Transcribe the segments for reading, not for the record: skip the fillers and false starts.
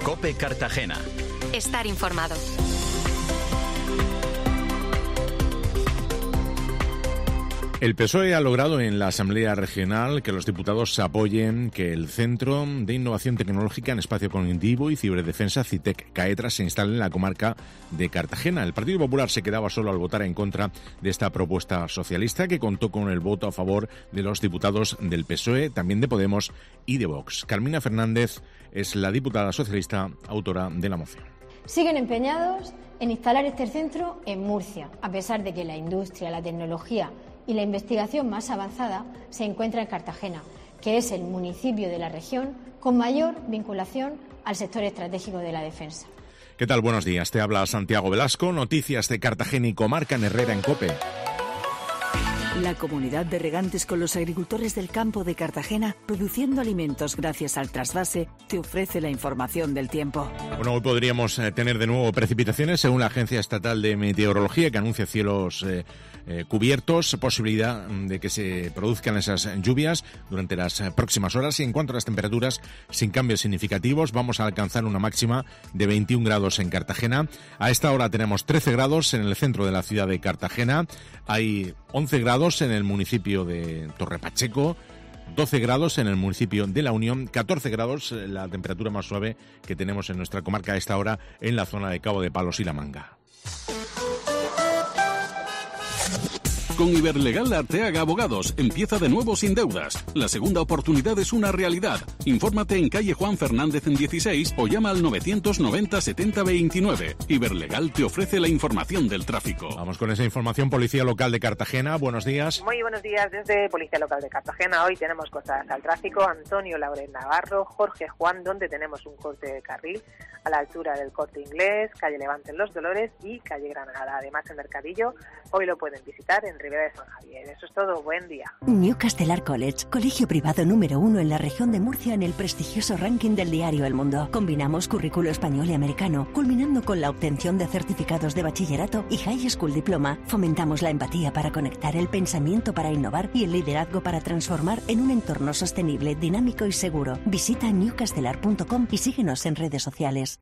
COPE Cartagena. Estar informado. El PSOE ha logrado en la Asamblea Regional que los diputados apoyen que el Centro de Innovación Tecnológica en Espacio Cognitivo y Ciberdefensa, CITEC CAETRA, se instale en la comarca de Cartagena. El Partido Popular se quedaba solo al votar en contra de esta propuesta socialista, que contó con el voto a favor de los diputados del PSOE, también de Podemos y de Vox. Carmina Fernández es la diputada socialista autora de la moción. Siguen empeñados en instalar este centro en Murcia, a pesar de que la industria, la tecnología y la investigación más avanzada se encuentra en Cartagena, que es el municipio de la región con mayor vinculación al sector estratégico de la defensa. ¿Qué tal? Buenos días. Te habla Santiago Velasco. Noticias de Cartagena y comarca en Herrera en COPE. La comunidad de regantes con los agricultores del campo de Cartagena, produciendo alimentos gracias al trasvase, te ofrece la información del tiempo. Bueno, hoy podríamos tener de nuevo precipitaciones según la Agencia Estatal de Meteorología, que anuncia cielos cubiertos, posibilidad de que se produzcan esas lluvias durante las próximas horas. Y en cuanto a las temperaturas, sin cambios significativos, vamos a alcanzar una máxima de 21 grados en Cartagena. A esta hora tenemos 13 grados en el centro de la ciudad de Cartagena, hay 11 grados en el municipio de Torrepacheco, 12 grados en el municipio de La Unión, 14 grados la temperatura más suave que tenemos en nuestra comarca a esta hora en la zona de Cabo de Palos y La Manga. Con Iberlegal Arteaga Abogados, empieza de nuevo sin deudas. La segunda oportunidad es una realidad. Infórmate en calle Juan Fernández en 16 o llama al 990 70 29. Iberlegal te ofrece la información del tráfico. Vamos con esa información. Policía Local de Cartagena, buenos días. Muy buenos días desde Policía Local de Cartagena. Hoy tenemos cortadas al tráfico Antonio Lauren Navarro, Jorge Juan, donde tenemos un corte de carril a la altura del Corte Inglés, calle Levante en Los Dolores y calle Granada. Además, el Mercadillo hoy lo pueden visitar en Ribera de San Javier. Eso es todo, buen día. New Castelar College, colegio privado número 1 en la región de Murcia en el prestigioso ranking del diario El Mundo. Combinamos currículo español y americano, culminando con la obtención de certificados de bachillerato y High School Diploma. Fomentamos la empatía para conectar, el pensamiento para innovar y el liderazgo para transformar en un entorno sostenible, dinámico y seguro. Visita newcastelar.com y síguenos en redes sociales.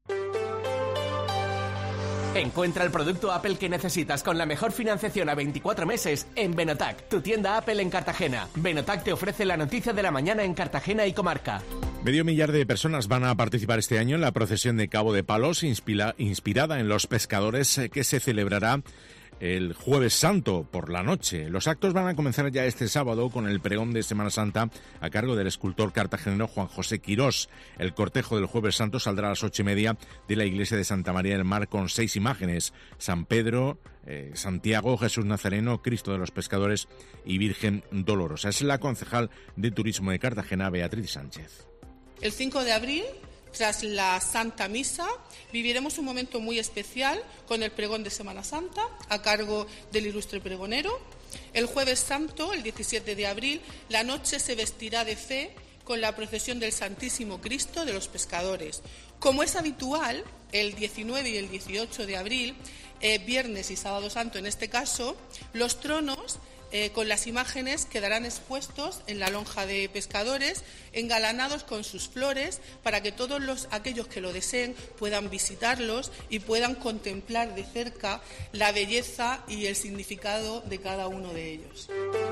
Encuentra el producto Apple que necesitas con la mejor financiación a 24 meses en Benotac, tu tienda Apple en Cartagena. Benotac te ofrece la noticia de la mañana en Cartagena y comarca. 500.000 de personas van a participar este año en la procesión de Cabo de Palos, inspirada en los pescadores, que se celebrará el Jueves Santo por la noche. Los actos van a comenzar ya este sábado con el pregón de Semana Santa a cargo del escultor cartagenero Juan José Quirós. El cortejo del Jueves Santo saldrá a las 8:30 de la iglesia de Santa María del Mar con 6 imágenes: San Pedro, Santiago, Jesús Nazareno, Cristo de los Pescadores y Virgen Dolorosa. Es la concejal de Turismo de Cartagena, Beatriz Sánchez. El 5 de abril, tras la Santa Misa, viviremos un momento muy especial con el pregón de Semana Santa a cargo del ilustre pregonero. El Jueves Santo, el 17 de abril, la noche se vestirá de fe con la procesión del Santísimo Cristo de los Pescadores. Como es habitual, el 19 y el 18 de abril, viernes y sábado santo en este caso, los tronos con las imágenes quedarán expuestos en la lonja de pescadores, engalanados con sus flores, para que todos aquellos que lo deseen puedan visitarlos y puedan contemplar de cerca la belleza y el significado de cada uno de ellos.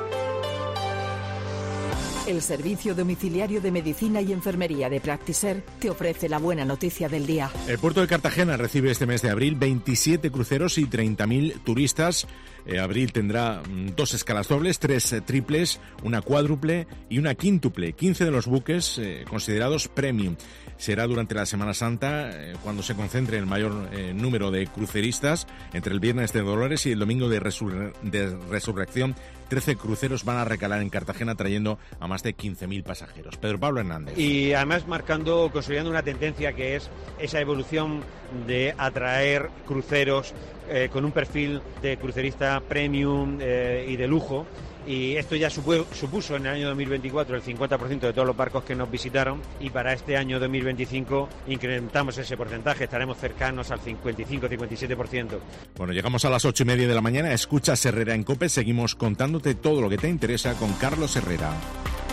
El Servicio Domiciliario de Medicina y Enfermería de Practiser te ofrece la buena noticia del día. El puerto de Cartagena recibe este mes de abril 27 cruceros y 30.000 turistas. Abril tendrá 2 escalas dobles, 3 triples, una cuádruple y una quíntuple. 15 de los buques considerados premium. Será durante la Semana Santa cuando se concentre el mayor número de cruceristas, entre el Viernes de Dolores y el Domingo de Resurrección. 13 cruceros van a recalar en Cartagena, trayendo a más de 15.000 pasajeros. Pedro Pablo Hernández. Y además consolidando una tendencia que es esa evolución de atraer cruceros con un perfil de crucerista premium y de lujo. Y esto ya supuso en el año 2024 el 50% de todos los barcos que nos visitaron, y para este año 2025 incrementamos ese porcentaje, estaremos cercanos al 55-57%. Bueno, llegamos a las 8:30 de la mañana, escuchas Herrera en COPE, seguimos contándote todo lo que te interesa con Carlos Herrera.